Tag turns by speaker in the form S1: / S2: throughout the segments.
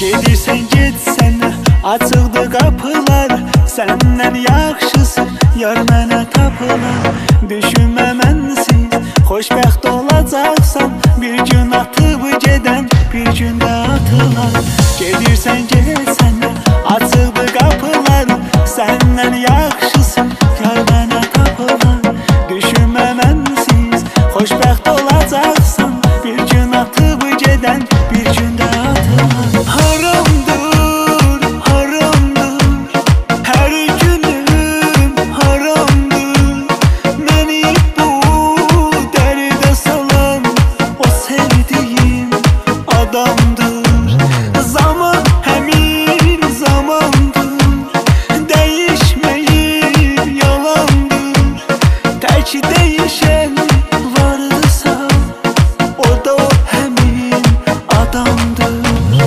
S1: Gedirsən getsənə, açıqdı qapılar. Səndən yaxşısı yar mənə tapılar. Düşünmə mənsiz, xoşbəxt olacaqsan. Bir gün atıb gedən, bir gün də atılar. Gedirsən getsənə, açıqdı qapılar. Səndən yaxşısı yar mənə tapılar. Düşünmə mənsiz, xoşbəxt olacaqsan. Bir gün atıb gedən, bir gün də atılar. Haramdır, haramdır, hər günüm haramdır. Məni bu dərdə salan o sevdiyim adamdır. Zaman həmin zamandır, dəyişməyib yalandır. Tək dəyişən varsa o da həmin adamdır.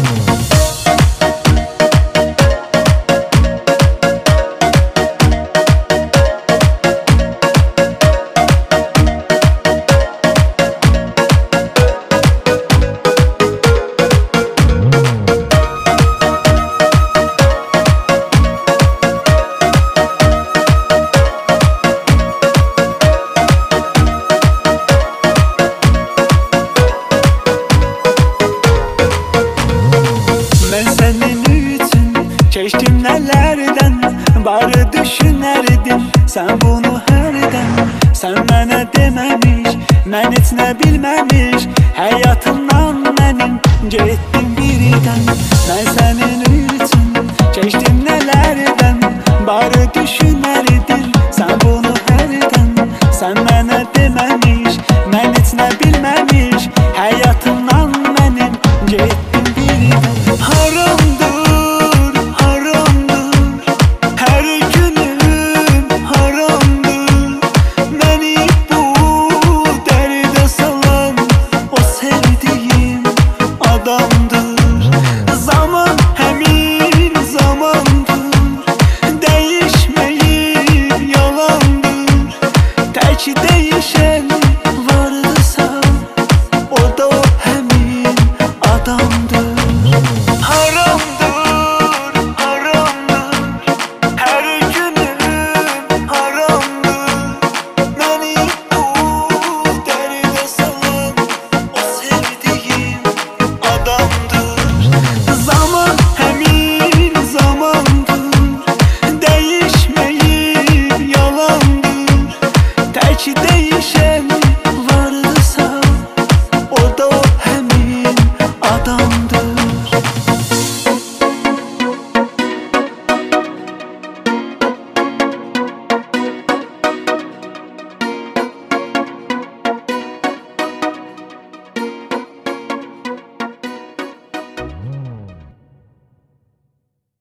S1: Mən sənin üçün keçdim nələrdən, barı düşünərdim sən bunu hərdən. Sən mənə deməmiş, mən heç nə bilməmiş, həyatımdan mənim getdin biridən. Mən səni